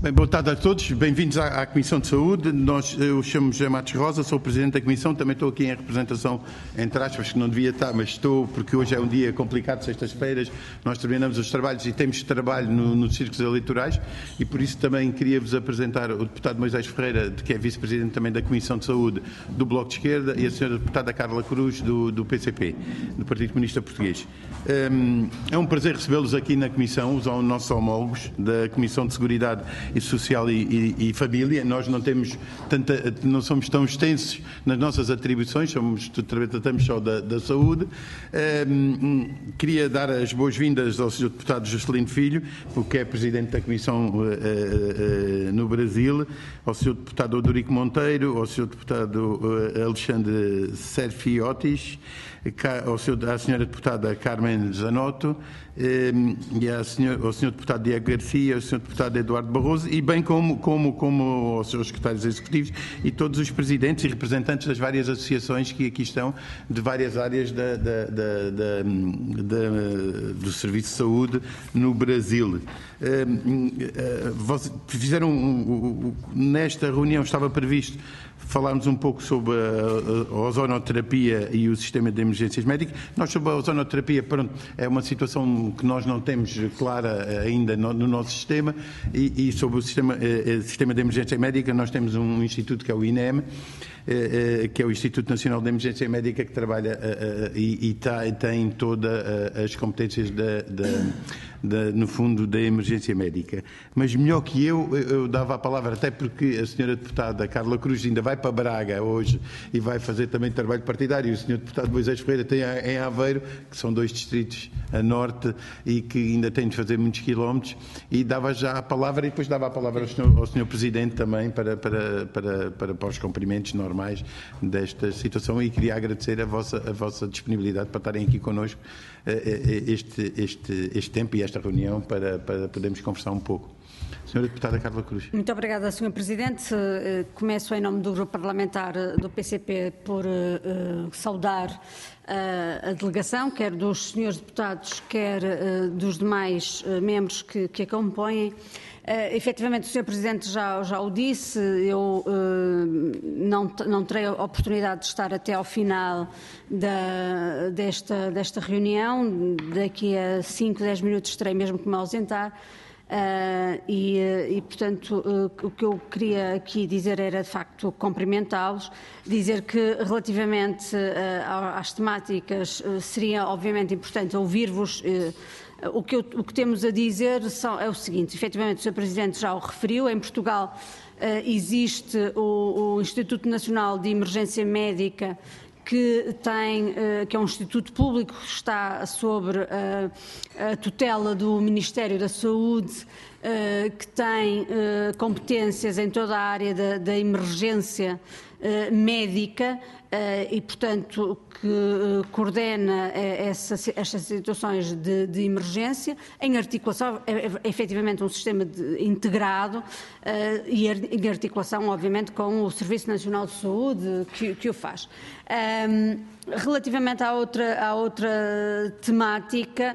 Bem, boa tarde a todos, bem-vindos à Comissão de Saúde. Eu chamo-me José Matos Rosa, sou Presidente da Comissão, também estou aqui em representação, entre aspas, que não devia estar, mas estou, porque hoje é um dia complicado, sextas-feiras, nós terminamos os trabalhos e temos trabalho nos círculos eleitorais e por isso também queria-vos apresentar o deputado Moisés Ferreira, que é Vice-Presidente também da Comissão de Saúde do Bloco de Esquerda, e a senhora deputada Carla Cruz, do PCP, do Partido Comunista Português. É um prazer recebê-los aqui na Comissão, os nossos homólogos da Comissão de Seguridade e Social e Família. Nós não somos tão extensos nas nossas atribuições, tratamos só da saúde. Queria dar as boas-vindas ao Sr. Deputado Juscelino Filho, que é Presidente da Comissão no Brasil, ao Sr. Deputado Odorico Monteiro, ao Sr. Deputado Alexandre Serfiotis, à Sra. Deputada Carmen Zanotto, e ao Sr. Deputado Diego Garcia, ao Sr. Deputado Eduardo Barroso, e bem como aos seus secretários executivos e todos os presidentes e representantes das várias associações que aqui estão, de várias áreas do Serviço de Saúde no Brasil. Nesta reunião estava previsto falarmos um pouco sobre a ozonoterapia e o sistema de emergências médicas. Nós, sobre a ozonoterapia, pronto, é uma situação que nós não temos clara ainda no nosso sistema, e sobre o sistema de emergência médica nós temos um instituto que é o INEM, que é o Instituto Nacional de Emergência Médica, que trabalha e tem todas as competências no fundo da emergência médica. Mas melhor que eu dava a palavra, até porque a senhora deputada Carla Cruz ainda vai para Braga hoje e vai fazer também trabalho partidário, e o senhor deputado Moisés Ferreira tem em Aveiro, que são 2 distritos a norte e que ainda tem de fazer muitos quilómetros, e dava já a palavra, e depois dava a palavra ao senhor Presidente também para os cumprimentos normais desta situação, e queria agradecer a vossa disponibilidade para estarem aqui connosco este tempo e esta reunião para podermos conversar um pouco. Senhora Deputada Carla Cruz. Muito obrigada, Sr. Presidente. Começo em nome do Grupo Parlamentar do PCP por saudar a delegação, quer dos senhores deputados, quer dos demais membros que a compõem. Efetivamente, o Sr. Presidente já o disse, eu não terei a oportunidade de estar até ao final desta reunião. Daqui a 5, 10 minutos terei mesmo que me ausentar. Portanto, o que eu queria aqui dizer era, de facto, cumprimentá-los, dizer que, relativamente às temáticas, seria, obviamente, importante ouvir-vos. O que temos a dizer é o seguinte: efetivamente, o Sr. Presidente já o referiu, em Portugal existe o Instituto Nacional de Emergência Médica, que é um instituto público, que está sobre a tutela do Ministério da Saúde, que tem competências em toda a área da emergência médica e, portanto, que coordena estas situações de emergência, em articulação, efetivamente um sistema integrado e em articulação, obviamente, com o Serviço Nacional de Saúde, que o faz. Relativamente à outra temática,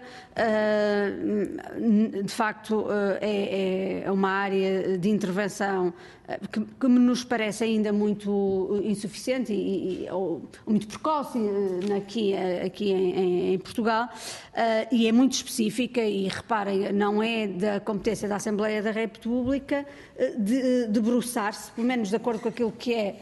de facto é uma área de intervenção que nos parece ainda muito insuficiente ou muito precoce aqui em Portugal, e é muito específica, e reparem, não é da competência da Assembleia da República debruçar-se, pelo menos de acordo com aquilo que é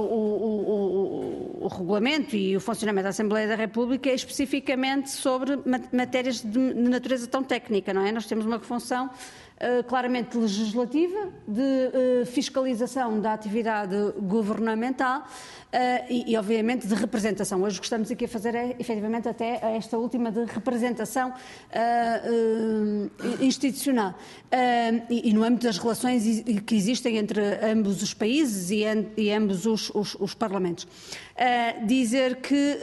o regulamento e o funcionamento da Assembleia da República, é especificamente sobre matérias de natureza tão técnica, não é? Nós temos uma função claramente legislativa, de fiscalização da atividade governamental e, obviamente, de representação. Hoje o que estamos aqui a fazer é, efetivamente, até esta última de representação institucional. E no âmbito das relações que existem entre ambos os países e ambos os parlamentos. Dizer que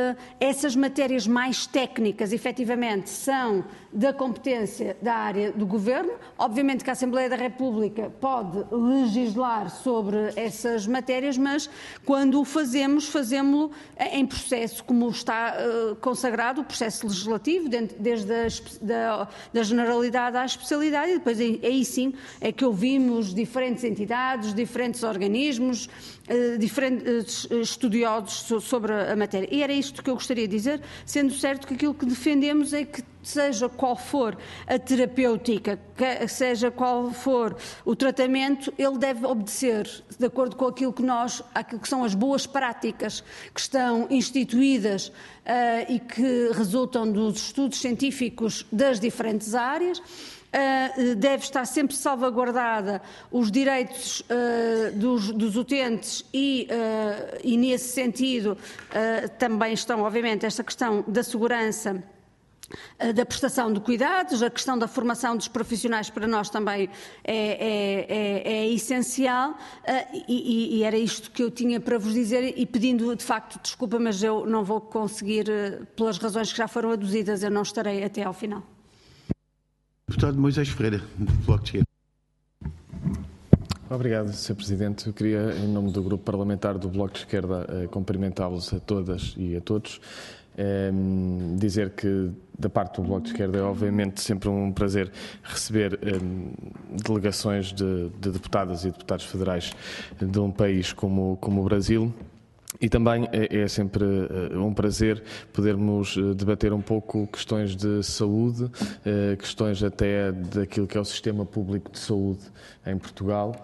essas matérias mais técnicas, efetivamente, são da competência da área do Governo. Obviamente que a Assembleia da República pode legislar sobre essas matérias, mas quando o fazemos, fazemos-lo em processo, como está consagrado o processo legislativo, desde da generalidade à especialidade, e depois aí sim é que ouvimos diferentes entidades, diferentes organismos, diferentes estudiosos sobre a matéria. E era isto que eu gostaria de dizer, sendo certo que aquilo que defendemos é que, seja qual for a terapêutica, seja qual for o tratamento, ele deve obedecer de acordo com aquilo que são as boas práticas que estão instituídas e que resultam dos estudos científicos das diferentes áreas. Deve estar sempre salvaguardada os direitos dos utentes e nesse sentido também estão, obviamente, esta questão da segurança, da prestação de cuidados, a questão da formação dos profissionais para nós também é essencial, e era isto que eu tinha para vos dizer, e pedindo de facto desculpa, mas eu não vou conseguir, pelas razões que já foram aduzidas, eu não estarei até ao final. Deputado Moisés Ferreira, do Bloco de Esquerda. Obrigado, Sr. Presidente. Eu queria, em nome do Grupo Parlamentar do Bloco de Esquerda, cumprimentá-los a todas e a todos. Dizer que, da parte do Bloco de Esquerda, é obviamente sempre um prazer receber delegações de deputadas e deputados federais de um país como o Brasil. E também é sempre um prazer podermos debater um pouco questões de saúde, questões até daquilo que é o sistema público de saúde em Portugal.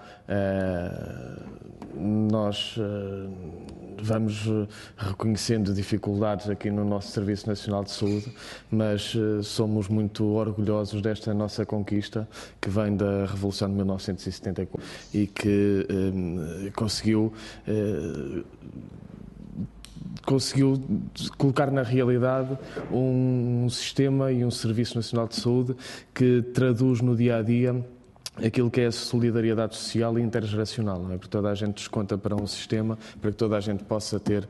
Nós vamos reconhecendo dificuldades aqui no nosso Serviço Nacional de Saúde, mas somos muito orgulhosos desta nossa conquista, que vem da Revolução de 1974 e que conseguiu colocar na realidade um sistema e um Serviço Nacional de Saúde que traduz no dia-a-dia aquilo que é a solidariedade social e intergeracional, não é? Porque toda a gente desconta para um sistema para que toda a gente possa ter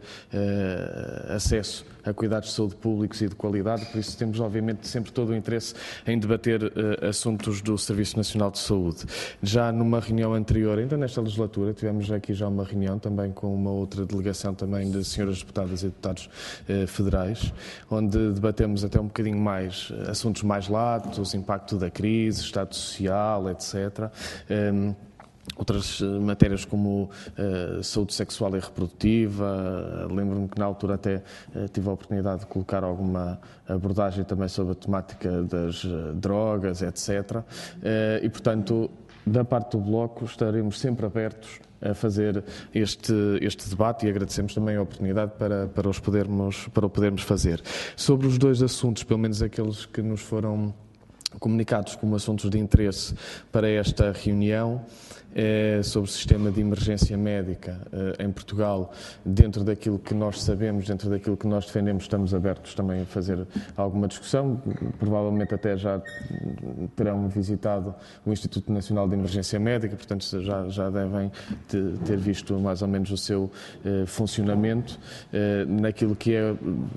acesso a cuidados de saúde públicos e de qualidade, por isso temos obviamente sempre todo o interesse em debater assuntos do Serviço Nacional de Saúde. Já numa reunião anterior, ainda nesta legislatura, tivemos aqui já uma reunião também com uma outra delegação também de senhoras deputadas e deputados federais, onde debatemos até um bocadinho mais assuntos mais latos, impacto da crise, Estado Social, etc. Outras matérias como saúde sexual e reprodutiva. Lembro-me que na altura até tive a oportunidade de colocar alguma abordagem também sobre a temática das drogas, etc. E, portanto, da parte do Bloco estaremos sempre abertos a fazer este debate e agradecemos também a oportunidade para o podermos fazer. Sobre os dois assuntos, pelo menos aqueles que nos foram comunicados como assuntos de interesse para esta reunião, sobre o sistema de emergência médica em Portugal, dentro daquilo que nós sabemos, dentro daquilo que nós defendemos, estamos abertos também a fazer alguma discussão. Provavelmente até já terão visitado o Instituto Nacional de Emergência Médica, portanto já devem ter visto mais ou menos o seu funcionamento. Naquilo que é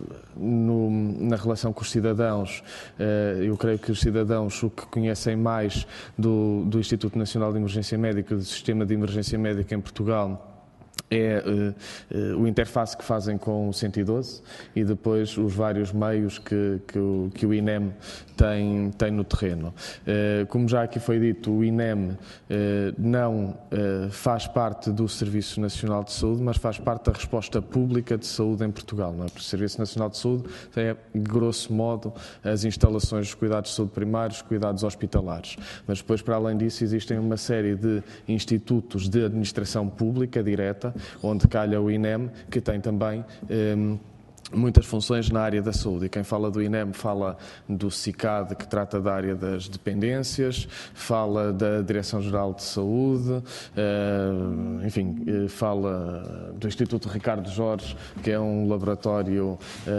na relação com os cidadãos, eu creio que os cidadãos o que conhecem mais do Instituto Nacional de Emergência Médica, do sistema de emergência médica em Portugal, é o interface que fazem com o 112 e depois os vários meios que o INEM tem no terreno. Como já aqui foi dito, o INEM não faz parte do Serviço Nacional de Saúde, mas faz parte da resposta pública de saúde em Portugal. Não é? O Serviço Nacional de Saúde é, grosso modo, as instalações de cuidados de saúde primários, cuidados hospitalares. Mas depois, para além disso, existem uma série de institutos de administração pública direta, onde calha o INEM, que tem também muitas funções na área da saúde. E quem fala do INEM fala do CICAD, que trata da área das dependências, fala da Direção-Geral de Saúde, enfim, fala do Instituto Ricardo Jorge, que é um laboratório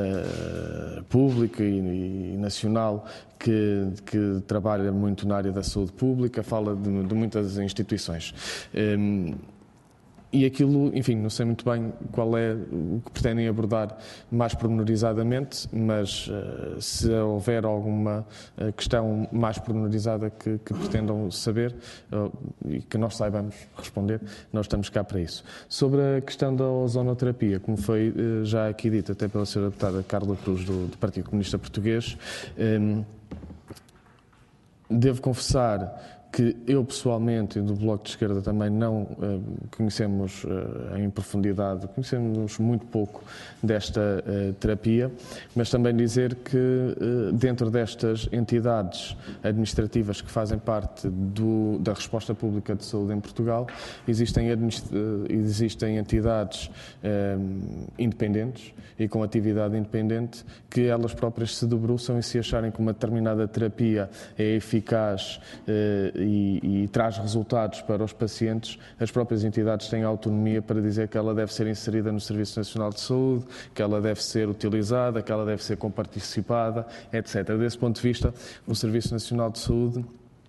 público e nacional que trabalha muito na área da saúde pública, fala de muitas instituições. E aquilo, enfim, não sei muito bem qual é o que pretendem abordar mais pormenorizadamente, mas se houver alguma questão mais pormenorizada que pretendam saber e que nós saibamos responder, nós estamos cá para isso. Sobre a questão da ozonoterapia, como foi já aqui dito até pela Sra. Deputada Carla Cruz, do Partido Comunista Português, devo confessar que eu pessoalmente e do Bloco de Esquerda também não conhecemos em profundidade, conhecemos muito pouco desta terapia, mas também dizer que dentro destas entidades administrativas que fazem parte da resposta pública de saúde em Portugal, existem entidades independentes e com atividade independente que elas próprias se debruçam e se acharem que uma determinada terapia é eficaz e traz resultados para os pacientes, as próprias entidades têm autonomia para dizer que ela deve ser inserida no Serviço Nacional de Saúde, que ela deve ser utilizada, que ela deve ser comparticipada, etc. Desse ponto de vista, o Serviço Nacional de Saúde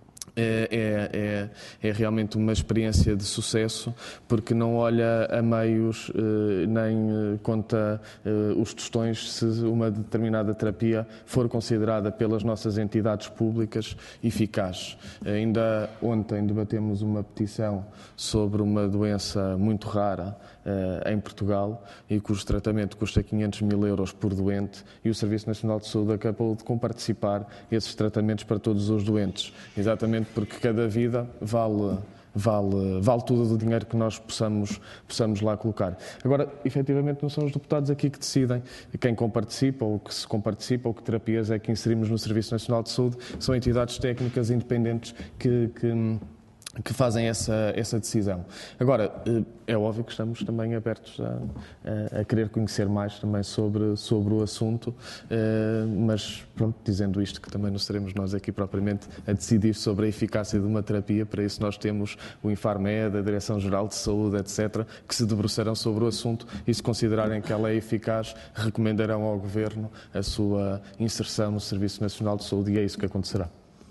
é realmente uma experiência de sucesso, porque não olha a meios nem conta os tostões se uma determinada terapia for considerada pelas nossas entidades públicas eficaz. Ainda ontem debatemos uma petição sobre uma doença muito rara em Portugal e cujo tratamento custa 500 mil euros por doente, e o Serviço Nacional de Saúde acabou de comparticipar esses tratamentos para todos os doentes, exatamente porque cada vida vale tudo o dinheiro que nós possamos lá colocar. Agora, efetivamente, não são os deputados aqui que decidem quem comparticipa ou que se comparticipa ou que terapias é que inserimos no Serviço Nacional de Saúde. São entidades técnicas independentes que fazem essa decisão. Agora, é óbvio que estamos também abertos a querer conhecer mais também sobre o assunto, mas, pronto, dizendo isto, que também não seremos nós aqui propriamente a decidir sobre a eficácia de uma terapia. Para isso nós temos o Infarmed, a Direção-Geral de Saúde, etc., que se debruçarão sobre o assunto e, se considerarem que ela é eficaz, recomendarão ao Governo a sua inserção no Serviço Nacional de Saúde, e é isso que acontecerá.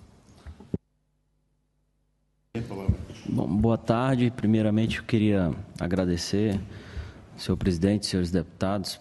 Bom, boa tarde. Primeiramente, eu queria agradecer, senhor presidente, senhores deputados,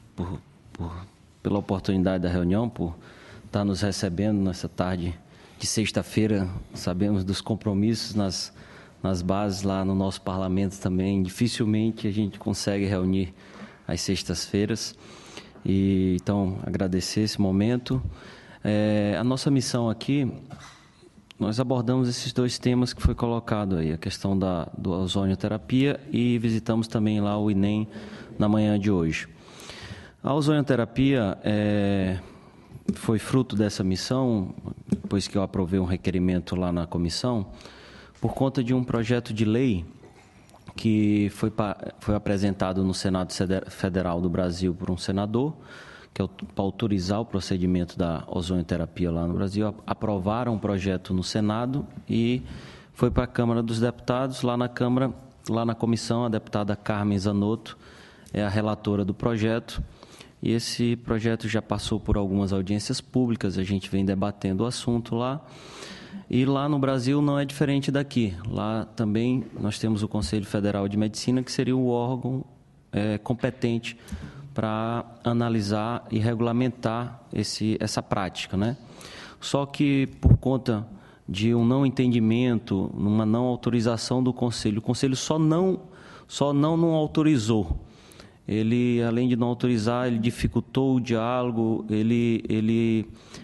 pela oportunidade da reunião, por estar nos recebendo nessa tarde de sexta-feira. Sabemos dos compromissos nas bases lá no nosso parlamento também. Dificilmente a gente consegue reunir às sextas-feiras. Então, agradecer esse momento. A nossa missão aqui... Nós abordamos esses dois temas que foi colocado aí, a questão do ozonioterapia, e visitamos também lá o INEM na manhã de hoje. A ozonioterapia foi fruto dessa missão, depois que eu aprovei um requerimento lá na comissão, por conta de um projeto de lei que foi apresentado no Senado Federal do Brasil por um senador, que é para autorizar o procedimento da ozonioterapia lá no Brasil. Aprovaram um projeto no Senado e foi para a Câmara dos Deputados. Lá na comissão, a deputada Carmen Zanotto é a relatora do projeto, e esse projeto já passou por algumas audiências públicas, a gente vem debatendo o assunto lá. E lá no Brasil não é diferente daqui. Lá também nós temos o Conselho Federal de Medicina, que seria o órgão competente para analisar e regulamentar essa prática, né? Só que por conta de um não entendimento, uma não autorização do Conselho, o Conselho só não autorizou. Ele, além de não autorizar, ele dificultou o diálogo, ele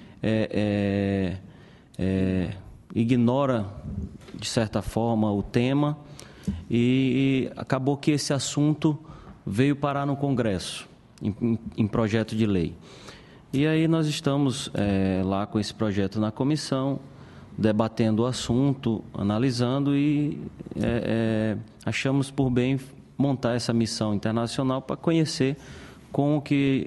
ignora, de certa forma, o tema, e acabou que esse assunto veio parar no Congresso, em projeto de lei. E aí nós estamos lá com esse projeto na comissão, debatendo o assunto, analisando, e achamos por bem montar essa missão internacional para conhecer como que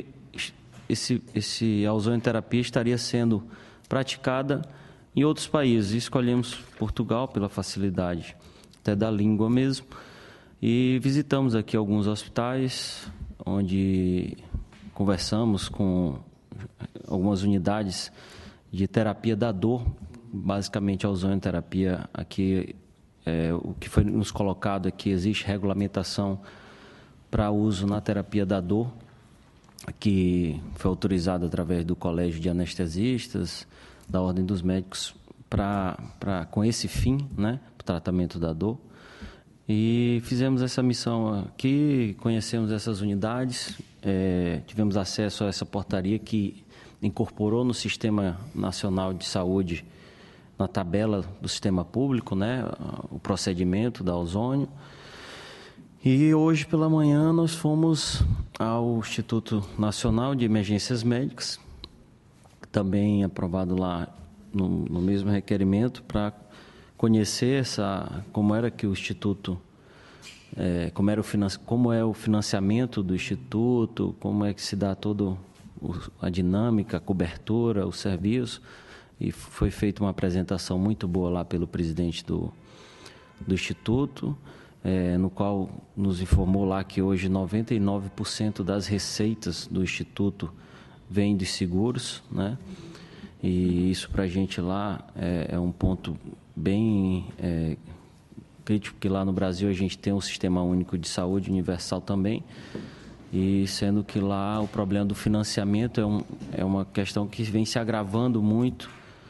a ozonioterapia estaria sendo praticada em outros países. Escolhemos Portugal pela facilidade até da língua mesmo, e visitamos aqui alguns hospitais, onde conversamos com algumas unidades de terapia da dor. Basicamente, a ozonioterapia aqui o que foi nos colocado aqui, existe regulamentação para uso na terapia da dor, que foi autorizada através do Colégio de Anestesistas, da Ordem dos Médicos, com esse fim, né, para o tratamento da dor. E fizemos essa missão aqui, conhecemos essas unidades, tivemos acesso a essa portaria que incorporou no Sistema Nacional de Saúde, na tabela do sistema público, né, o procedimento da ozônio. E hoje pela manhã nós fomos ao Instituto Nacional de Emergências Médicas, também aprovado lá no mesmo requerimento, para conhecer como era que o Instituto, como é o financiamento do Instituto, como é que se dá toda a dinâmica, a cobertura, o serviço. E foi feita uma apresentação muito boa lá pelo presidente do Instituto, no qual nos informou lá que hoje 99% das receitas do Instituto vêm de seguros, né? E isso para a gente lá é um ponto bem crítico, porque lá no Brasil a gente tem um Sistema Único de Saúde Universal também, e sendo que lá o problema do financiamento é uma questão que vem se agravando muito,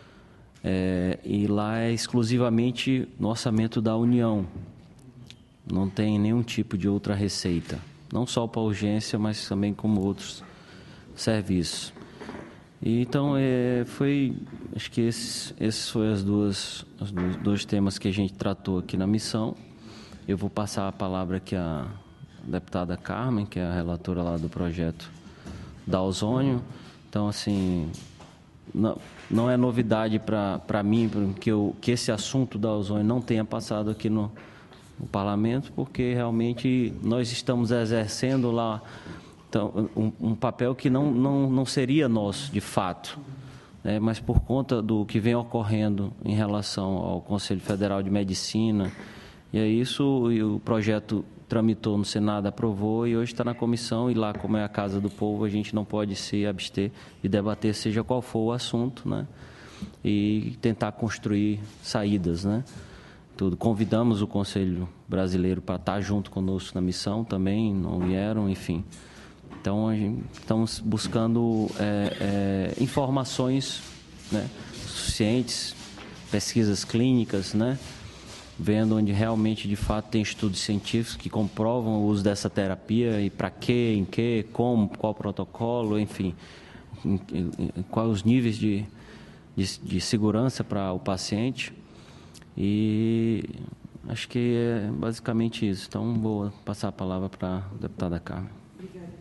e lá é exclusivamente no orçamento da União. Não tem nenhum tipo de outra receita, não só para urgência, mas também como outros serviços. E, então, acho que esses foram os dois temas que a gente tratou aqui na missão. Eu vou passar a palavra aqui à deputada Carmen, que é a relatora lá do projeto da ozônio. Então, assim, não é novidade para mim que esse assunto da ozônio não tenha passado aqui no Parlamento, porque realmente nós estamos exercendo lá um papel que não seria nosso, de fato, né? Mas por conta do que vem ocorrendo em relação ao Conselho Federal de Medicina, e é isso, e o projeto tramitou no Senado, aprovou, e hoje está na comissão, e lá, como é a Casa do Povo, a gente não pode se abster de debater, seja qual for o assunto, né? E tentar construir saídas, né? Convidamos o Conselho Brasileiro para estar junto conosco na missão também, não vieram, enfim. Então, estamos buscando informações, né, suficientes, pesquisas clínicas, né, vendo onde realmente, de fato, tem estudos científicos que comprovam o uso dessa terapia e para quê, em que, como, qual protocolo, enfim, quais os níveis de segurança para o paciente. E acho que é basicamente isso. Então, vou passar a palavra para a deputada Carmen. Obrigada.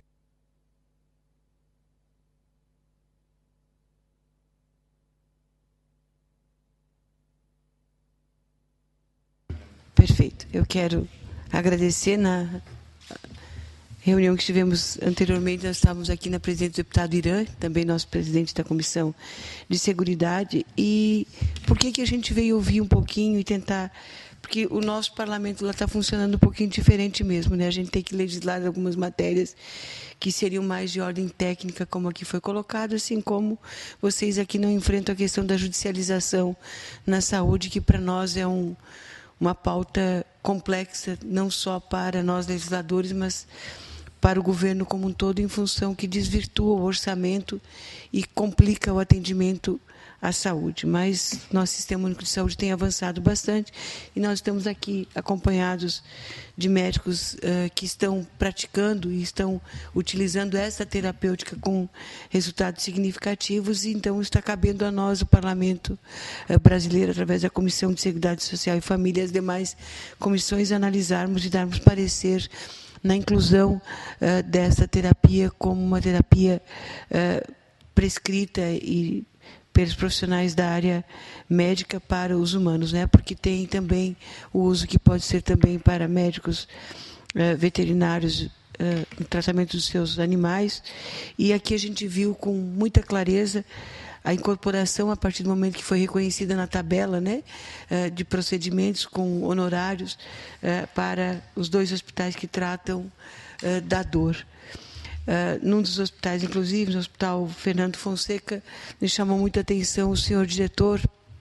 Perfeito. Eu quero agradecer. Na reunião que tivemos anteriormente, nós estávamos aqui na presença do deputado Irã, também nosso presidente da Comissão de Seguridade. E por que a gente veio ouvir um pouquinho e tentar... Porque o nosso parlamento lá está funcionando um pouquinho diferente mesmo, né? A gente tem que legislar algumas matérias que seriam mais de ordem técnica, como aqui foi colocado, assim como vocês aqui não enfrentam a questão da judicialização na saúde, que para nós é uma pauta complexa, não só para nós legisladores, mas para o governo como um todo, em função que desvirtua o orçamento e complica o atendimento à saúde. Mas nosso Sistema Único de Saúde tem avançado bastante e nós estamos aqui acompanhados de médicos que estão praticando e estão utilizando essa terapêutica com resultados significativos, e então está cabendo a nós, o Parlamento brasileiro, através da Comissão de Seguridade Social e Família, e as demais comissões, analisarmos e darmos parecer na inclusão dessa terapia como uma terapia prescrita e pelos profissionais da área médica para os humanos, né? Porque tem também o uso que pode ser também para médicos veterinários no tratamento dos seus animais. E aqui a gente viu com muita clareza a incorporação, a partir do momento que foi reconhecida na tabela, né, de procedimentos com honorários para os 2 hospitais que tratam da dor. Num dos hospitais, inclusive, no Hospital Fernando Fonseca, me chamou muita atenção o senhor diretor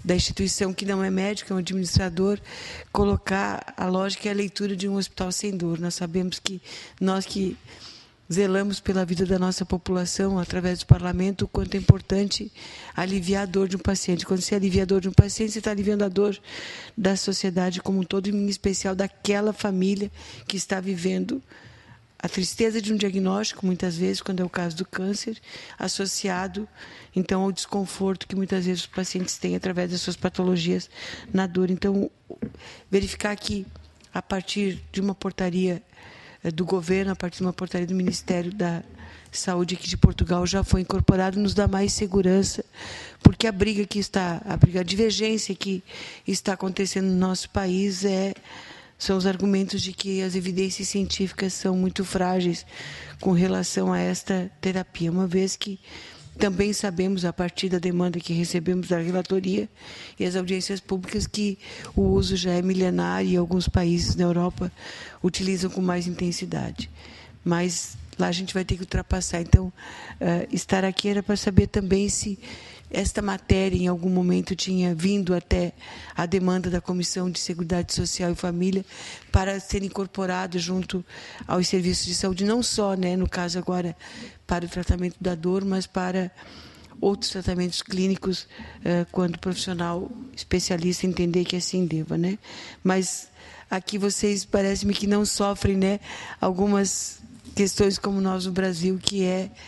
da instituição que não é médico, é um administrador, colocar a lógica e a leitura de um hospital sem dor. Nós sabemos que nós que zelamos pela vida da nossa população, através do parlamento, o quanto é importante aliviar a dor de um paciente. Quando você alivia a dor de um paciente, você está aliviando a dor da sociedade como um todo, e em especial daquela família que está vivendo a tristeza de um diagnóstico, muitas vezes, quando é o caso do câncer, associado, então, ao desconforto que muitas vezes os pacientes têm através das suas patologias na dor. Então, verificar que, a partir de uma portaria do governo, a partir de uma portaria do Ministério da Saúde aqui de Portugal, já foi incorporado, nos dá mais segurança, porque a divergência que está acontecendo no nosso país são os argumentos de que as evidências científicas são muito frágeis com relação a esta terapia, uma vez que também sabemos, a partir da demanda que recebemos da relatoria e as audiências públicas, que o uso já é milenário e alguns países na Europa utilizam com mais intensidade. Mas lá a gente vai ter que ultrapassar. Então, estar aqui era para saber também se esta matéria, em algum momento, tinha vindo até a demanda da Comissão de Seguridade Social e Família para ser incorporado junto aos serviços de saúde, não só, no caso agora, para o tratamento da dor, mas para outros tratamentos clínicos, quando o profissional especialista entender que assim deva. Mas aqui vocês, parece-me que não sofrem algumas questões como nós no Brasil, que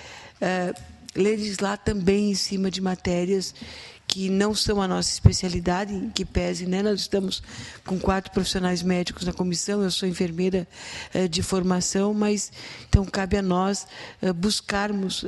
legislar também em cima de matérias que não são a nossa especialidade, em que pese, Nós estamos com 4 profissionais médicos na comissão, eu sou enfermeira de formação, mas então cabe a nós buscarmos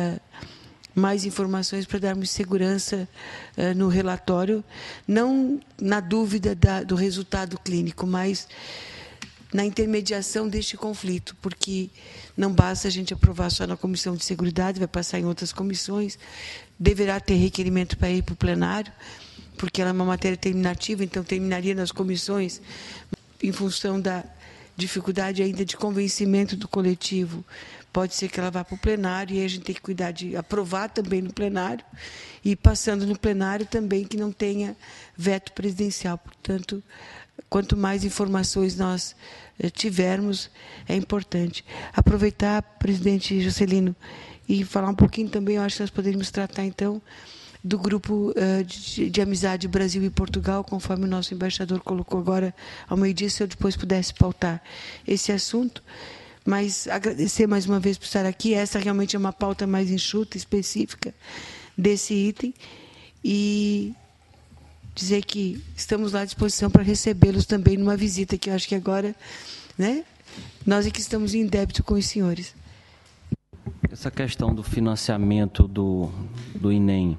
mais informações para darmos segurança no relatório, não na dúvida do resultado clínico, mas na intermediação deste conflito, porque não basta a gente aprovar só na Comissão de Seguridade, vai passar em outras comissões, deverá ter requerimento para ir para o plenário, porque ela é uma matéria terminativa, então terminaria nas comissões, em função da dificuldade ainda de convencimento do coletivo. Pode ser que ela vá para o plenário, e a gente tem que cuidar de aprovar também no plenário, e passando no plenário também que não tenha veto presidencial. Portanto, quanto mais informações nós tivermos, é importante. Aproveitar, presidente Juscelino, e falar um pouquinho também, eu acho que nós poderíamos tratar, então, do grupo de amizade Brasil e Portugal, conforme o nosso embaixador colocou agora ao meio-dia, se eu depois pudesse pautar esse assunto. Mas agradecer mais uma vez por estar aqui. Essa realmente é uma pauta mais enxuta, específica desse item, e dizer que estamos lá à disposição para recebê-los também numa visita, que eu acho que agora, nós é que estamos em débito com os senhores. Essa questão do financiamento do INEM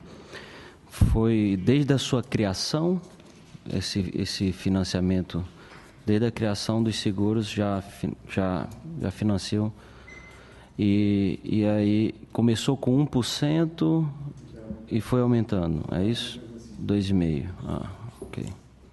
foi desde a sua criação, esse financiamento, desde a criação dos seguros já financiam, e aí começou com 1% e foi aumentando, é isso? 2,5%. Ok.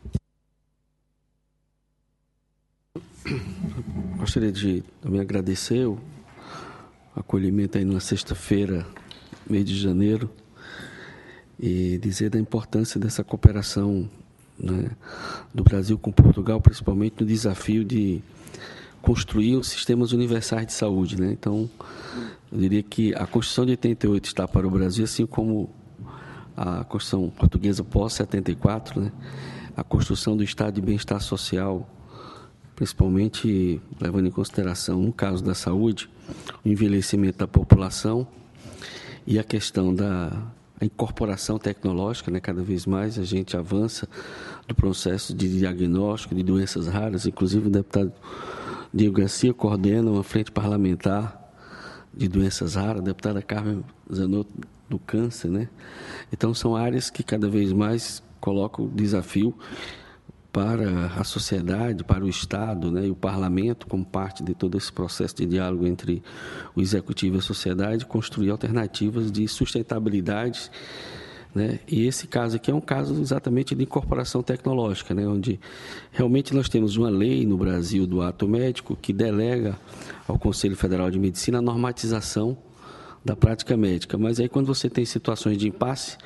Gostaria de também agradecer o acolhimento aí na sexta-feira, mês de janeiro, e dizer da importância dessa cooperação do Brasil com Portugal, principalmente no desafio de construir os sistemas universais de saúde. Então, eu diria que a Constituição de 88 está para o Brasil, assim como a Constituição portuguesa pós-74, a construção do Estado de bem-estar social, principalmente levando em consideração, no caso da saúde, o envelhecimento da população e a questão da incorporação tecnológica, cada vez mais a gente avança do processo de diagnóstico de doenças raras. Inclusive o deputado Diego Garcia coordena uma frente parlamentar de doenças raras, a deputada Carmen Zanotto do câncer, Então são áreas que cada vez mais colocam o desafio para a sociedade, para o Estado, e o Parlamento, como parte de todo esse processo de diálogo entre o Executivo e a sociedade, construir alternativas de sustentabilidade, E esse caso aqui é um caso exatamente de incorporação tecnológica, onde realmente nós temos uma lei no Brasil do ato médico que delega ao Conselho Federal de Medicina a normatização da prática médica. Mas aí, quando você tem situações de impasse, o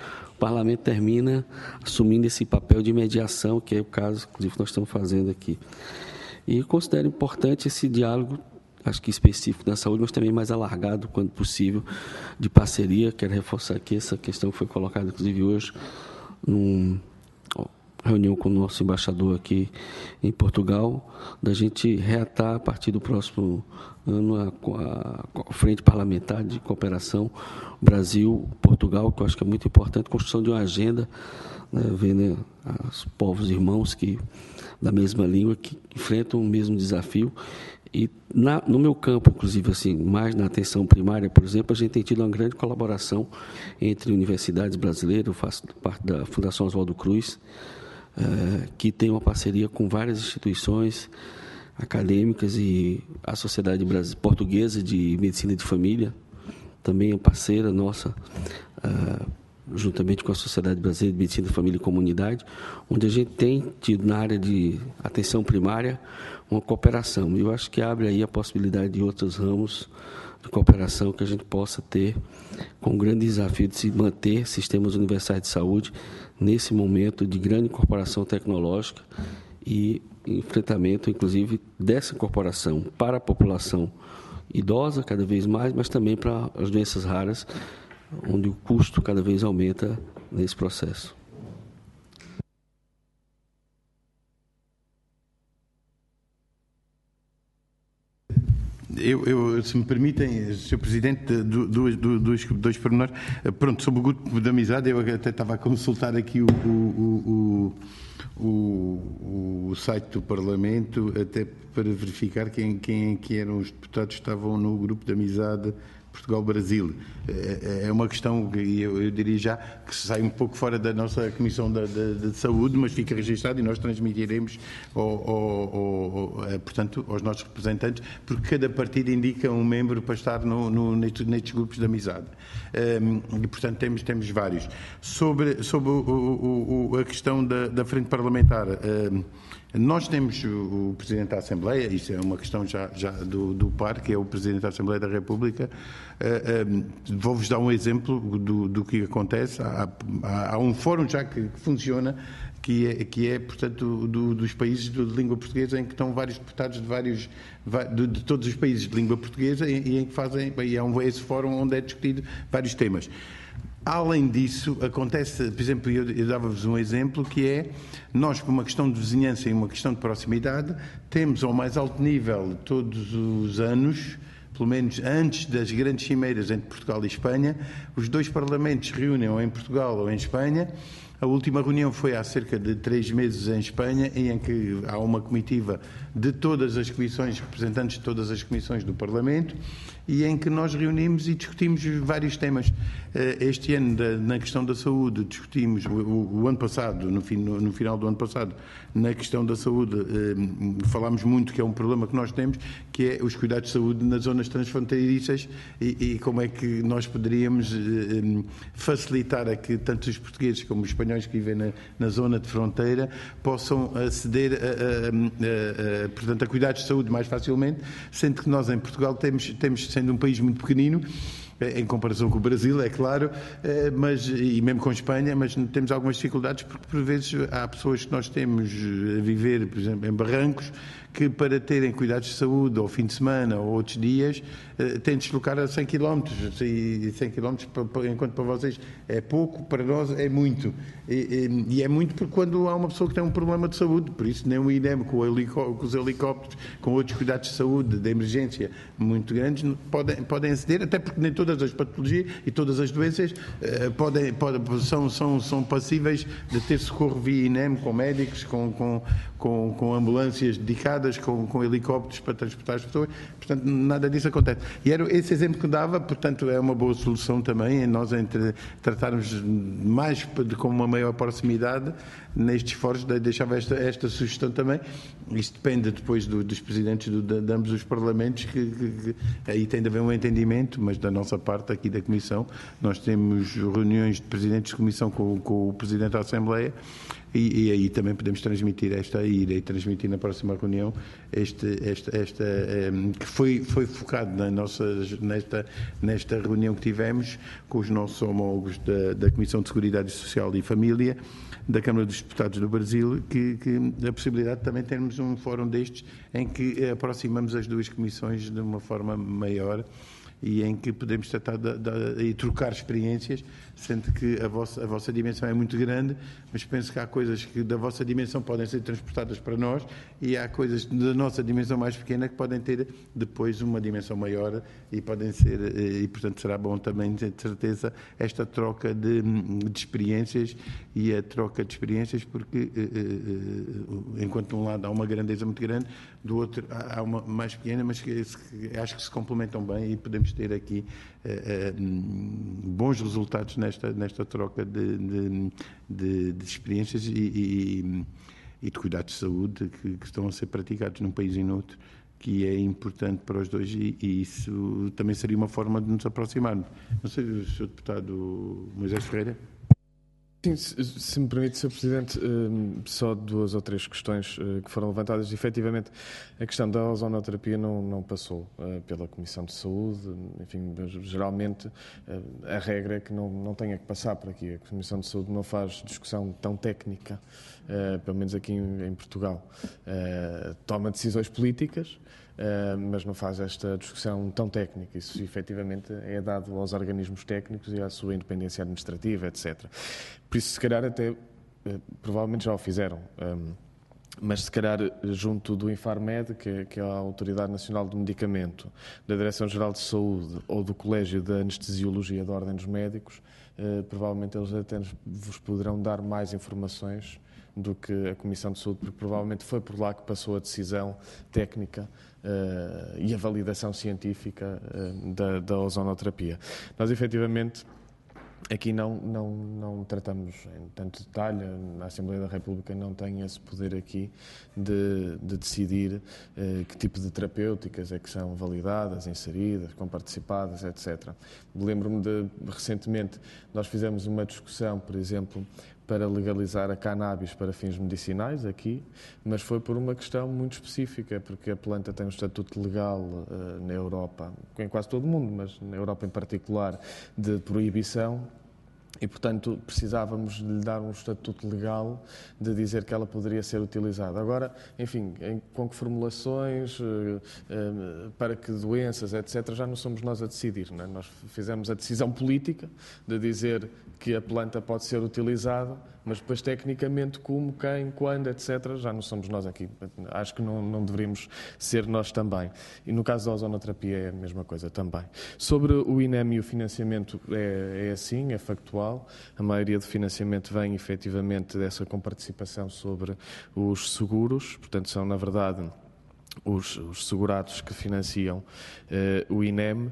Parlamento termina assumindo esse papel de mediação, que é o caso, inclusive, que nós estamos fazendo aqui. E considero importante esse diálogo, acho que específico da saúde, mas também mais alargado, quando possível, de parceria. Quero reforçar aqui essa questão que foi colocada, inclusive, hoje, numa reunião com o nosso embaixador aqui em Portugal, da gente reatar, a partir do próximo ano, a Frente Parlamentar de Cooperação Brasil-Portugal, que eu acho que é muito importante, a construção de uma agenda, né, vendo os povos irmãos da mesma língua, que enfrentam o mesmo desafio. E no meu campo, inclusive, assim, mais na atenção primária, por exemplo, a gente tem tido uma grande colaboração entre universidades brasileiras. Eu faço parte da Fundação Oswaldo Cruz, que tem uma parceria com várias instituições acadêmicas, e a Sociedade Portuguesa de Medicina de Família também é parceira nossa, juntamente com a Sociedade Brasileira de Medicina de Família e Comunidade, onde a gente tem tido na área de atenção primária uma cooperação. Eu acho que abre aí a possibilidade de outros ramos de cooperação que a gente possa ter, com o grande desafio de se manter sistemas universais de saúde nesse momento de grande incorporação tecnológica e enfrentamento, inclusive, dessa incorporação para a população idosa cada vez mais, mas também para as doenças raras, onde o custo cada vez aumenta nesse processo. Se me permitem, Sr. Presidente, dois pormenores. Pronto, sobre o grupo de amizade, eu até estava a consultar aqui o site do Parlamento, até para verificar quem eram os deputados que estavam no grupo de amizade Portugal-Brasil. É uma questão que eu diria já que sai um pouco fora da nossa Comissão de Saúde, mas fica registado e nós transmitiremos portanto, aos nossos representantes, porque cada partido indica um membro para estar nestes grupos de amizade. E, portanto, temos vários. Sobre a questão da Frente Parlamentar, nós temos o Presidente da Assembleia, isso é uma questão já do PAR, que é o Presidente da Assembleia da República. Vou-vos dar um exemplo do que acontece. Há um fórum já que funciona, que é portanto, dos países de língua portuguesa, em que estão vários deputados de todos os países de língua portuguesa e em que fazem, esse fórum onde é discutido vários temas. Além disso, acontece, por exemplo, eu dava-vos um exemplo, que é, nós, por uma questão de vizinhança e uma questão de proximidade, temos ao mais alto nível, todos os anos, pelo menos antes das grandes cimeiras entre Portugal e Espanha, os dois parlamentos reúnem ou em Portugal ou em Espanha. A última reunião foi há cerca de 3 meses em Espanha, em que há uma comitiva de todas as comissões, representantes de todas as comissões do Parlamento, e em que nós reunimos e discutimos vários temas. Este ano, na questão da saúde, discutimos, o ano passado, no final do ano passado, na questão da saúde, falámos muito que é um problema que nós temos, que é os cuidados de saúde nas zonas transfronteiriças e como é que nós poderíamos facilitar a que tanto os portugueses como os espanhóis que vivem na zona de fronteira possam aceder portanto, a cuidados de saúde mais facilmente, sendo que nós em Portugal temos sendo um país muito pequenino, em comparação com o Brasil, é claro, e mesmo com a Espanha, mas temos algumas dificuldades porque, por vezes, há pessoas que nós temos a viver, por exemplo, em barrancos, que para terem cuidados de saúde ao fim de semana ou outros dias, têm de deslocar a 100 km. E 100 km, enquanto para vocês é pouco, para nós é muito. E é muito porque quando há uma pessoa que tem um problema de saúde, por isso nem o INEM com os helicópteros, com outros cuidados de saúde, de emergência muito grandes, podem aceder, até porque nem todas as patologias e todas as doenças são passíveis de ter socorro via INEM, com médicos, com ambulâncias dedicadas, com helicópteros para transportar as pessoas. Portanto, nada disso acontece. E era esse exemplo que dava, portanto, é uma boa solução também, nós tratarmos mais com uma maior proximidade nestes fóruns. Deixava esta sugestão também. Isto depende depois dos presidentes de ambos os parlamentos, que aí tem de haver um entendimento, mas da nossa nossa parte, aqui da Comissão. Nós temos reuniões de presidentes de Comissão com o Presidente da Assembleia e aí também podemos transmitir irei transmitir na próxima reunião que foi focado nesta reunião que tivemos com os nossos homólogos da Comissão de Seguridade Social e Família da Câmara dos Deputados do Brasil, que a possibilidade de também termos um fórum destes em que aproximamos as duas comissões de uma forma maior e em que podemos tratar e trocar experiências, sendo que a vossa dimensão é muito grande, mas penso que há coisas que da vossa dimensão podem ser transportadas para nós e há coisas da nossa dimensão mais pequena que podem ter depois uma dimensão maior e podem ser, e portanto será bom também, de certeza, esta troca de experiências e a troca de experiências, porque enquanto de um lado há uma grandeza muito grande, do outro há uma mais pequena, mas que acho que se complementam bem e podemos ter aqui bons resultados nesta troca de experiências e de cuidados de saúde que estão a ser praticados num país e noutro, que é importante para os dois e isso também seria uma forma de nos aproximarmos. Não sei, o Sr. Deputado Moisés Ferreira? Sim, se me permite, Sr. Presidente, só 2 ou 3 questões que foram levantadas. Efetivamente, a questão da ozonoterapia não passou pela Comissão de Saúde. Enfim, geralmente a regra é que não tenha que passar por aqui. A Comissão de Saúde não faz discussão tão técnica, pelo menos aqui em Portugal. Toma decisões políticas, mas não faz esta discussão tão técnica. Isso efetivamente é dado aos organismos técnicos e à sua independência administrativa, etc. Por isso, se calhar até, provavelmente já o fizeram, mas se calhar junto do Infarmed, que é a Autoridade Nacional do Medicamento, da Direção-Geral de Saúde ou do Colégio de Anestesiologia da Ordem dos Médicos, provavelmente eles até vos poderão dar mais informações do que a Comissão de Saúde, porque provavelmente foi por lá que passou a decisão técnica e a validação científica da ozonoterapia. Nós, efetivamente, aqui não tratamos em tanto detalhe, a Assembleia da República não tem esse poder aqui de decidir que tipo de terapêuticas é que são validadas, inseridas, comparticipadas, etc. Lembro-me de, recentemente, nós fizemos uma discussão, por exemplo, para legalizar a cannabis para fins medicinais aqui, mas foi por uma questão muito específica, porque a planta tem um estatuto legal na Europa, em quase todo o mundo, mas na Europa em particular, de proibição. E, portanto, precisávamos de lhe dar um estatuto legal de dizer que ela poderia ser utilizada. Agora, enfim, com que formulações, para que doenças, etc., já não somos nós a decidir, não é? Nós fizemos a decisão política de dizer que a planta pode ser utilizada, mas depois, tecnicamente, como, quem, quando, etc., já não somos nós aqui. Acho que não deveríamos ser nós também. E no caso da ozonoterapia é a mesma coisa também. Sobre o INEM e o financiamento, é assim, é factual. A maioria do financiamento vem, efetivamente, dessa comparticipação sobre os seguros. Portanto, são, na verdade, os segurados que financiam o INEM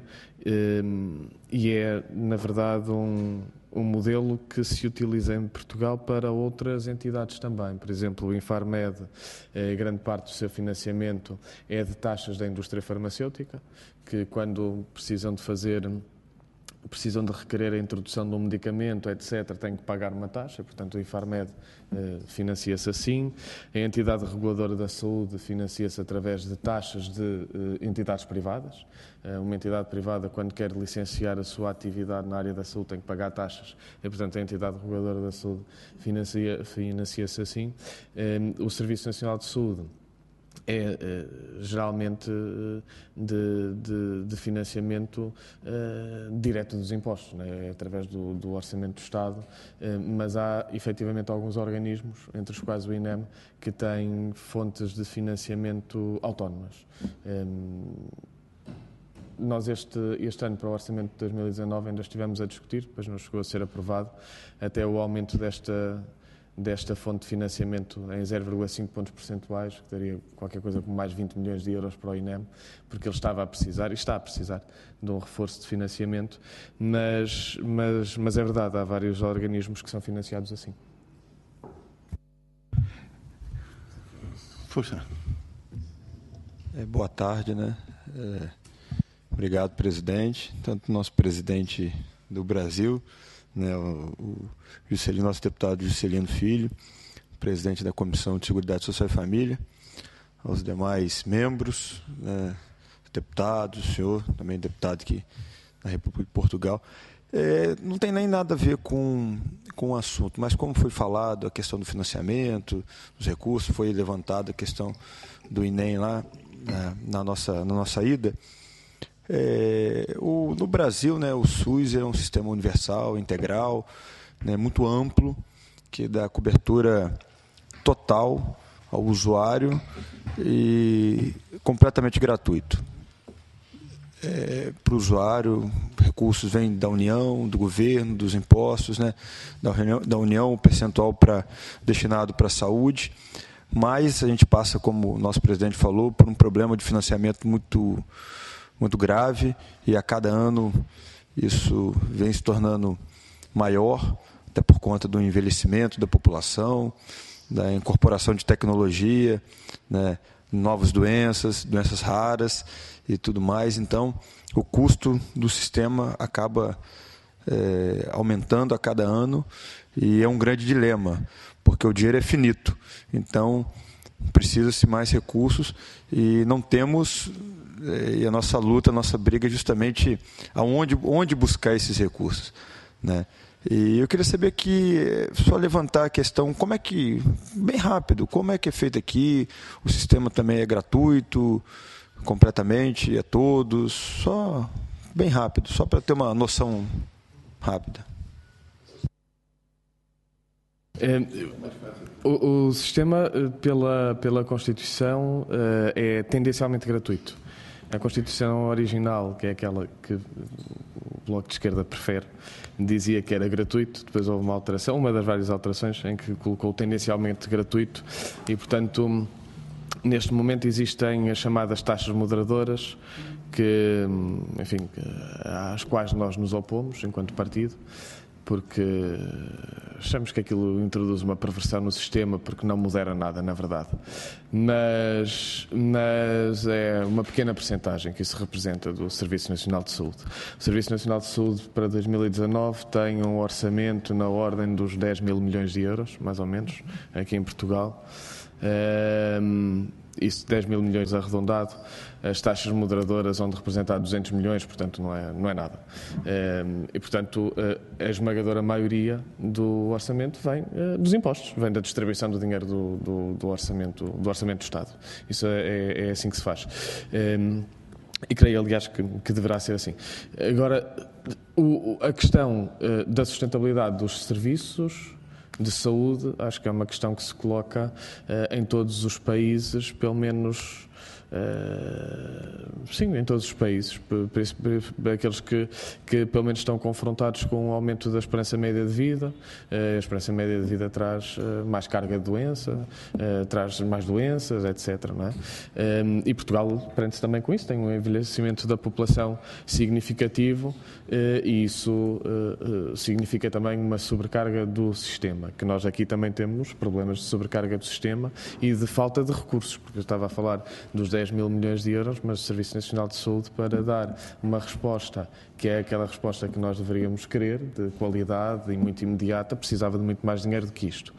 e é, na verdade, um modelo que se utiliza em Portugal para outras entidades também. Por exemplo, o Infarmed, grande parte do seu financiamento é de taxas da indústria farmacêutica, que quando precisam de requerer a introdução de um medicamento, etc., têm que pagar uma taxa, portanto o Infarmed financia-se assim. A entidade reguladora da saúde financia-se através de taxas de entidades privadas. Uma entidade privada, quando quer licenciar a sua atividade na área da saúde, tem que pagar taxas e, portanto, a entidade reguladora da saúde financia-se assim. O Serviço Nacional de Saúde é geralmente de financiamento direto dos impostos, né? É através do Orçamento do Estado, mas há efetivamente alguns organismos, entre os quais o INEM, que têm fontes de financiamento autónomas. Nós este ano, para o Orçamento de 2019, ainda estivemos a discutir, depois não chegou a ser aprovado, até o aumento desta fonte de financiamento em 0,5 pontos percentuais, que daria qualquer coisa como mais 20 milhões de euros para o INEM, porque ele estava a precisar, e está a precisar, de um reforço de financiamento, mas é verdade, há vários organismos que são financiados assim. Força. Boa tarde, né? Obrigado, presidente. Tanto o nosso presidente do Brasil, né, o Juscelino, nosso deputado Juscelino Filho, presidente da Comissão de Seguridade Social e Família, aos demais membros, né, deputados, o senhor, também deputado aqui da República de Portugal. Não tem nem nada a ver com o assunto, mas como foi falado, a questão do financiamento, dos recursos, foi levantada a questão do INEM lá na nossa ida. No Brasil, né, o SUS é um sistema universal, integral, né, muito amplo, que dá cobertura total ao usuário e completamente gratuito. Para o usuário, recursos vêm da União, do governo, dos impostos, né, da União, o percentual destinado para a saúde, mas a gente passa, como o nosso presidente falou, por um problema de financiamento muito grave, e a cada ano isso vem se tornando maior, até por conta do envelhecimento da população, da incorporação de tecnologia, né, novas doenças raras e tudo mais. Então, o custo do sistema acaba aumentando a cada ano, e é um grande dilema, porque o dinheiro é finito. Então, precisa-se mais recursos e não temos... E a nossa luta, a nossa briga é justamente onde buscar esses recursos, né? E eu queria saber aqui, só levantar a questão, como é que, bem rápido, como é que é feito aqui? O sistema também é gratuito, completamente, a todos? Só bem rápido, só para ter uma noção rápida. O sistema, pela Constituição, é tendencialmente gratuito. A Constituição original, que é aquela que o Bloco de Esquerda prefere, dizia que era gratuito. Depois houve uma alteração, uma das várias alterações, em que colocou tendencialmente gratuito, e, portanto, neste momento existem as chamadas taxas moderadoras, que, enfim, às quais nós nos opomos enquanto partido, porque achamos que aquilo introduz uma perversão no sistema, porque não modera nada, na verdade. Mas é uma pequena percentagem que isso representa do Serviço Nacional de Saúde. O Serviço Nacional de Saúde para 2019 tem um orçamento na ordem dos 10 mil milhões de euros, mais ou menos, aqui em Portugal. Isso, 10 mil milhões arredondado. As taxas moderadoras onde representar 200 milhões, portanto não é nada. E, portanto, a esmagadora maioria do orçamento vem dos impostos, vem da distribuição do dinheiro do orçamento do Estado. Isso é assim que se faz. E creio, aliás, que deverá ser assim. Agora, a questão da sustentabilidade dos serviços de saúde, acho que é uma questão que se coloca em todos os países, pelo menos... sim, em todos os países, aqueles que pelo menos estão confrontados com o aumento da esperança média de vida. A esperança média de vida traz mais carga de doença, traz mais doenças, etc. Não é? E Portugal prende-se também com isso, tem um envelhecimento da população significativo, e isso significa também uma sobrecarga do sistema, que nós aqui também temos problemas de sobrecarga do sistema e de falta de recursos, porque eu estava a falar dos 10 mil milhões de euros, mas o Serviço Nacional de Saúde, para dar uma resposta que é aquela resposta que nós deveríamos querer, de qualidade e muito imediata, precisava de muito mais dinheiro do que isto.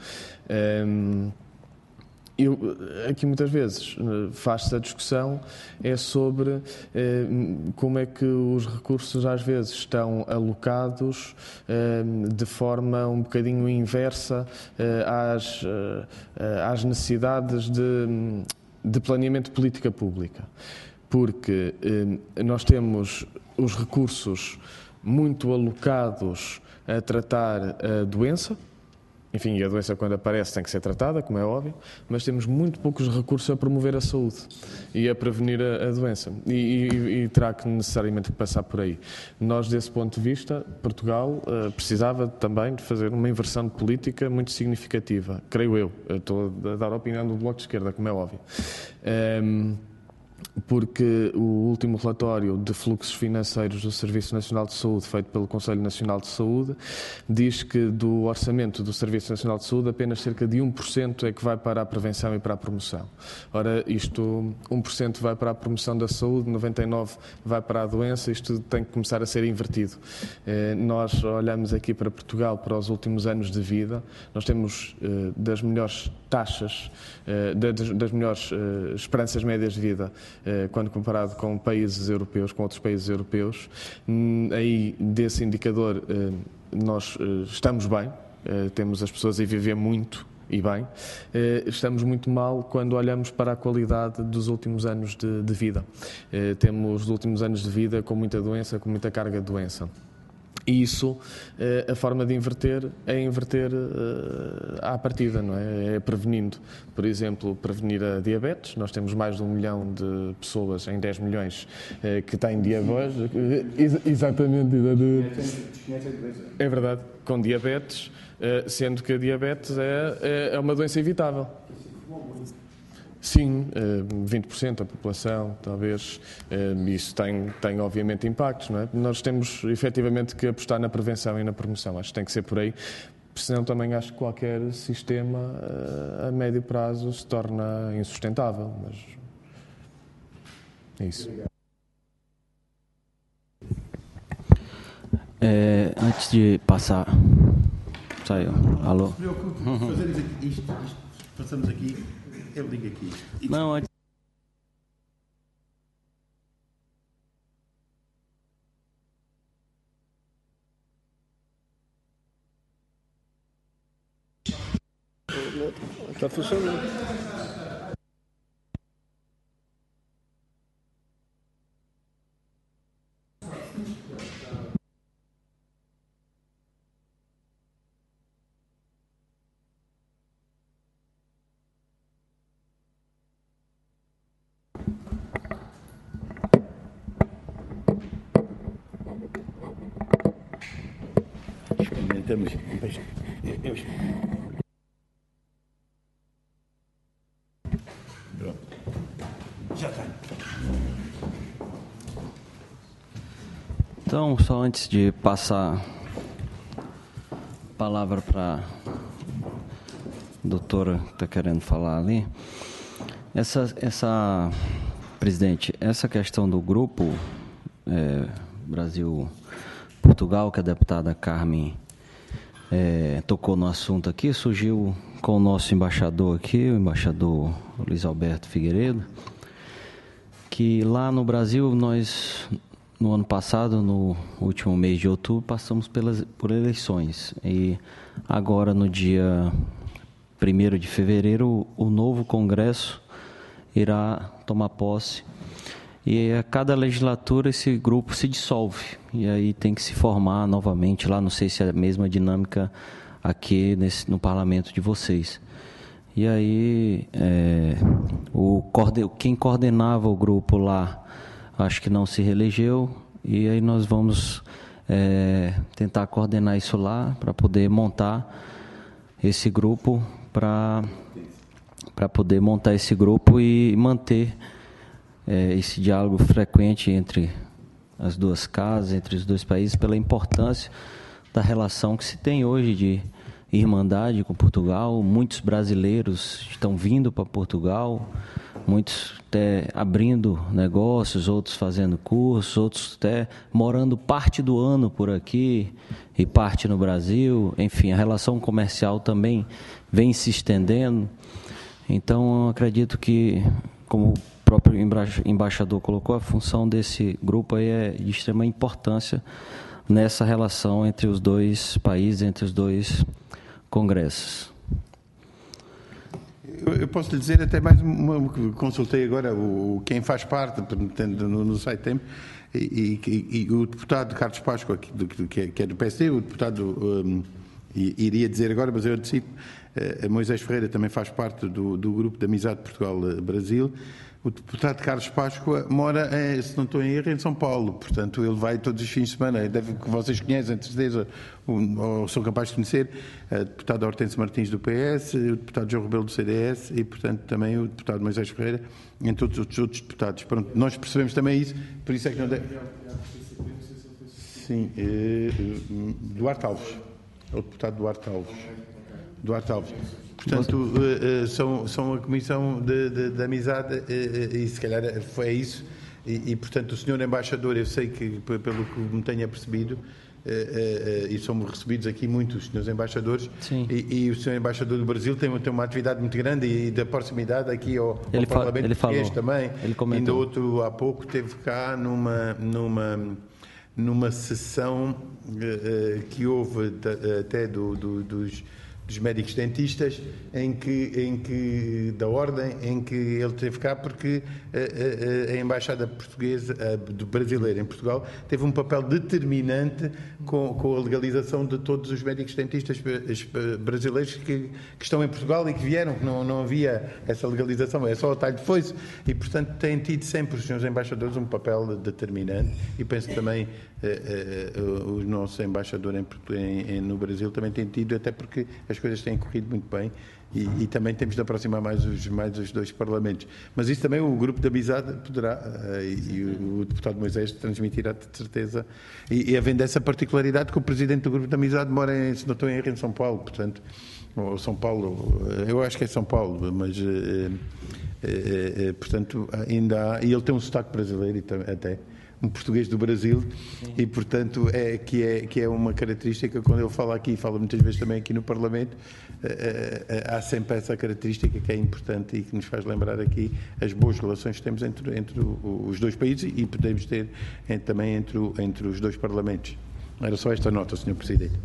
Aqui muitas vezes faz-se a discussão sobre como é que os recursos às vezes estão alocados de forma um bocadinho inversa às necessidades de planeamento de política pública, porque nós temos os recursos muito alocados a tratar a doença. Enfim, a doença, quando aparece, tem que ser tratada, como é óbvio, mas temos muito poucos recursos a promover a saúde e a prevenir a doença. E terá que necessariamente passar por aí. Nós, desse ponto de vista, Portugal precisava também de fazer uma inversão de política muito significativa, creio eu. Estou a dar a opinião do Bloco de Esquerda, como é óbvio. porque o último relatório de fluxos financeiros do Serviço Nacional de Saúde, feito pelo Conselho Nacional de Saúde, diz que do orçamento do Serviço Nacional de Saúde apenas cerca de 1% é que vai para a prevenção e para a promoção. Ora, isto 1% vai para a promoção da saúde, 99% vai para a doença, isto tem que começar a ser invertido. Nós olhamos aqui para Portugal, para os últimos anos de vida, nós temos das melhores taxas, das melhores esperanças médias de vida, quando comparado com países europeus, com outros países europeus. Aí, desse indicador, nós estamos bem, temos as pessoas a viver muito e bem. Estamos muito mal quando olhamos para a qualidade dos últimos anos de vida. Temos os últimos anos de vida com muita doença, com muita carga de doença. E isso, a forma de inverter é inverter à partida, não é? É prevenindo. Por exemplo, prevenir a diabetes. Nós temos mais de 1 milhão de pessoas em 10 milhões que têm diabetes. Exatamente. É verdade, com diabetes, sendo que a diabetes é uma doença evitável. Sim, 20% da população, talvez, isso tem obviamente impactos, não é? Nós temos efetivamente que apostar na prevenção e na promoção, acho que tem que ser por aí, senão também acho que qualquer sistema a médio prazo se torna insustentável, mas é isso. Antes de passar... Saiu. Alô? Não se preocupe, fazemos isto, passamos aqui... Eu ligo aqui. Não, antes... Está funcionando. Experimentamos. Pronto. Já está. Então, só antes de passar a palavra para a doutora que está querendo falar ali, presidente, essa questão do grupo Brasil-Portugal, que a deputada Carmen tocou no assunto aqui, surgiu com o nosso embaixador aqui, o embaixador Luiz Alberto Figueiredo, que lá no Brasil nós, no ano passado, no último mês de outubro, passamos por eleições. E agora, no dia 1º de fevereiro, o novo Congresso irá tomar posse. E a cada legislatura esse grupo se dissolve. E aí tem que se formar novamente lá, não sei se é a mesma dinâmica aqui no parlamento de vocês. E aí quem coordenava o grupo lá, acho que não se reelegeu, e aí nós vamos tentar coordenar isso lá para poder montar esse grupo, para poder montar esse grupo e manter esse diálogo frequente entre as duas casas, entre os dois países, pela importância da relação que se tem hoje de irmandade com Portugal. Muitos brasileiros estão vindo para Portugal, muitos até abrindo negócios, outros fazendo cursos, outros até morando parte do ano por aqui e parte no Brasil. Enfim, a relação comercial também vem se estendendo. Então, eu acredito que, como o próprio embaixador colocou, a função desse grupo aí é de extrema importância nessa relação entre os dois países, entre os dois congressos. Eu posso lhe dizer até mais consultei agora quem faz parte no site tem, e o deputado Carlos Páscoa, que é do PSD, o deputado iria dizer agora, mas eu antecipo, Moisés Ferreira também faz parte do grupo de amizade Portugal-Brasil. O deputado Carlos Páscoa mora, se não estou em erro, em São Paulo. Portanto, ele vai todos os fins de semana. Que vocês conhecem, de certeza, ou são capazes de conhecer, a deputada Hortência Martins do PS, o deputado João Rebelo do CDS e, portanto, também o deputado Moisés Ferreira, entre todos os outros deputados. Pronto, nós percebemos também isso, por isso é que não deve... Sim, Duarte Alves. É o deputado Duarte Alves. Portanto, são a Comissão de Amizade e se calhar foi isso. E, portanto, o Sr. Embaixador, eu sei que, pelo que me tenha percebido, e somos recebidos aqui muitos senhores embaixadores, e o Sr. Embaixador do Brasil tem uma atividade muito grande e da proximidade aqui ao Parlamento português também. Ele comentou. Ainda outro, há pouco, esteve cá numa sessão que houve até dos médicos dentistas, em que da ordem, em que ele esteve cá porque a Embaixada Portuguesa, brasileira em Portugal, teve um papel determinante com a legalização de todos os médicos dentistas brasileiros que estão em Portugal e que vieram, que não havia essa legalização, é só o talho de foice, e portanto têm tido sempre os senhores embaixadores um papel determinante, e penso que também o nosso embaixador no Brasil também tem tido, até porque as coisas têm corrido muito bem e também temos de aproximar mais os dois parlamentos. Mas isso também o grupo de amizade poderá, e o deputado Moisés transmitirá de certeza, e havendo essa particularidade que o presidente do grupo de amizade mora, se não estou em erro, em São Paulo, portanto, ou São Paulo, eu acho que é São Paulo, mas portanto ainda há, e ele tem um sotaque brasileiro até, um português do Brasil. Sim. E, portanto, que é uma característica, quando ele fala aqui, fala muitas vezes também aqui no Parlamento, há sempre essa característica que é importante e que nos faz lembrar aqui as boas relações que temos entre os dois países e podemos ter também entre os dois Parlamentos. Era só esta nota, Sr. Presidente.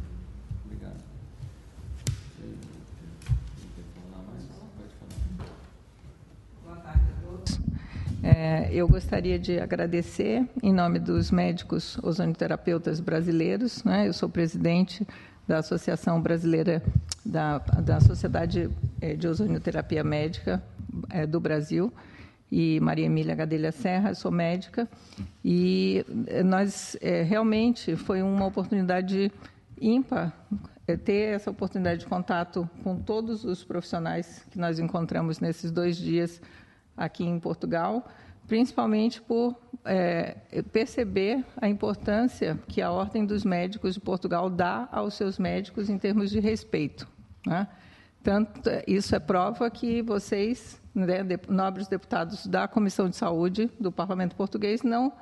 Eu gostaria de agradecer, em nome dos médicos ozonioterapeutas brasileiros, né? Eu sou presidente da Associação Brasileira, da Sociedade de Ozonioterapia Médica do Brasil, e Maria Emília Gadelha Serra, sou médica, e nós realmente foi uma oportunidade ímpar ter essa oportunidade de contato com todos os profissionais que nós encontramos nesses 2 dias aqui em Portugal, principalmente por perceber a importância que a Ordem dos Médicos de Portugal dá aos seus médicos em termos de respeito, né? Tanto, isso é prova que vocês, né, nobres deputados da Comissão de Saúde do Parlamento Português,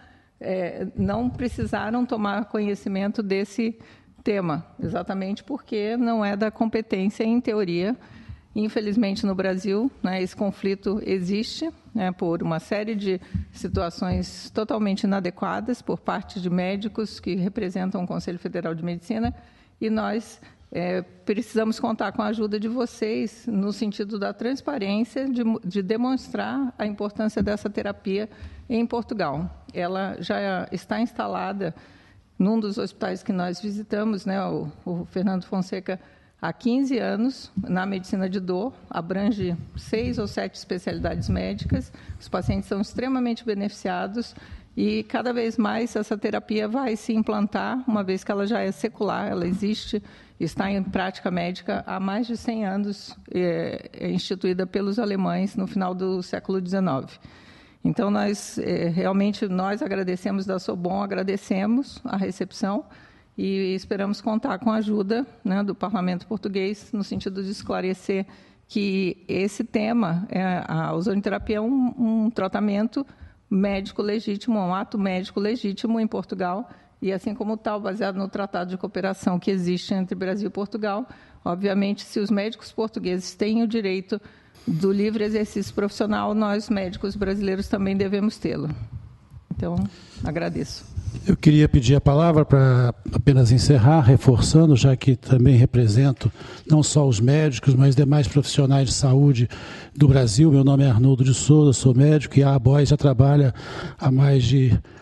não precisaram tomar conhecimento desse tema, exatamente porque não é da competência, em teoria. Infelizmente, no Brasil, né, esse conflito existe, né, por uma série de situações totalmente inadequadas por parte de médicos que representam o Conselho Federal de Medicina, e nós precisamos contar com a ajuda de vocês no sentido da transparência, de demonstrar a importância dessa terapia em Portugal. Ela já está instalada num dos hospitais que nós visitamos, né, o Fernando Fonseca, há 15 anos, na medicina de dor, abrange 6 ou 7 especialidades médicas, os pacientes são extremamente beneficiados e cada vez mais essa terapia vai se implantar, uma vez que ela já é secular, ela existe, está em prática médica há mais de 100 anos, instituída pelos alemães no final do século XIX. Então, realmente nós agradecemos da Sobon, agradecemos a recepção, e esperamos contar com a ajuda, né, do Parlamento Português, no sentido de esclarecer que esse tema, a ozonioterapia é um tratamento médico legítimo, um ato médico legítimo em Portugal, e assim como tal, baseado no Tratado de Cooperação que existe entre Brasil e Portugal, obviamente, se os médicos portugueses têm o direito do livre exercício profissional, nós, médicos brasileiros, também devemos tê-lo. Então, agradeço. Eu queria pedir a palavra para apenas encerrar, reforçando, já que também represento não só os médicos, mas demais profissionais de saúde do Brasil. Meu nome é Arnoldo de Souza, sou médico e a ABOIS já trabalha há mais de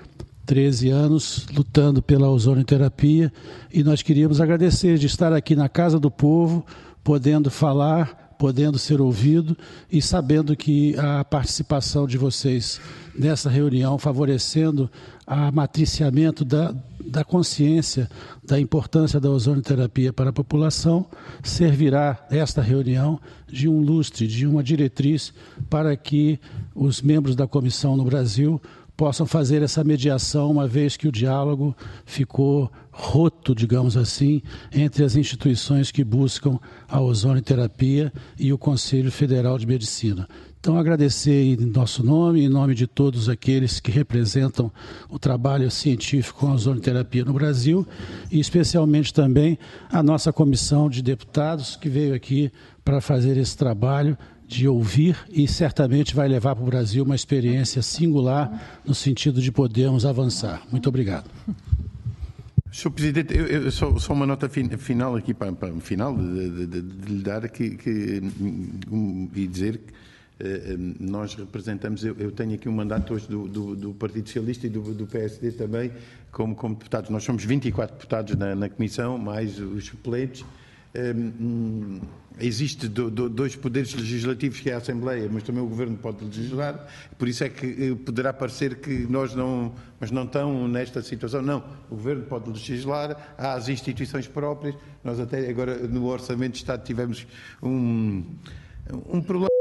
13 anos lutando pela ozonoterapia, e nós queríamos agradecer de estar aqui na Casa do Povo, podendo falar, podendo ser ouvido e sabendo que a participação de vocês nessa reunião, favorecendo o matriciamento da consciência da importância da ozonoterapia para a população, servirá esta reunião de um lustre, de uma diretriz para que os membros da comissão no Brasil possam fazer essa mediação, uma vez que o diálogo ficou roto, digamos assim, entre as instituições que buscam a ozonoterapia e o Conselho Federal de Medicina. Então, agradecer em nosso nome, em nome de todos aqueles que representam o trabalho científico com a ozonoterapia no Brasil, e especialmente também a nossa comissão de deputados que veio aqui para fazer esse trabalho de ouvir e certamente vai levar para o Brasil uma experiência singular no sentido de podermos avançar. Muito obrigado. Sr. Presidente, só uma nota final aqui para o final de lhe dar e dizer que nós representamos, eu tenho aqui um mandato hoje do Partido Socialista e do PSD também como deputados. Nós somos 24 deputados na Comissão, mais os suplentes. Existe dois poderes legislativos, que é a Assembleia, mas também o Governo pode legislar, por isso é que poderá parecer que nós mas não estão nesta situação. Não, o Governo pode legislar, há as instituições próprias. Nós até agora no Orçamento de Estado tivemos um problema